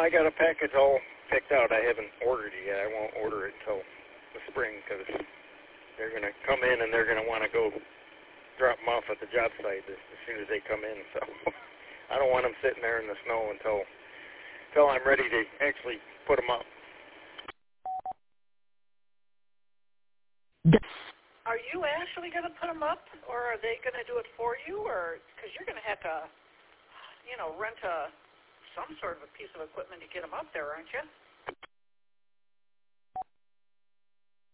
I got a package all picked out. I haven't ordered it yet. I won't order it until the spring because they're going to come in and they're going to want to go drop them off at the job site as soon as they come in. So I don't want them sitting there in the snow until I'm ready to actually put them up. Are you actually going to put them up, or are they going to do it for you? Or because you're going to have to, rent some sort of a piece of equipment to get them up there, aren't you?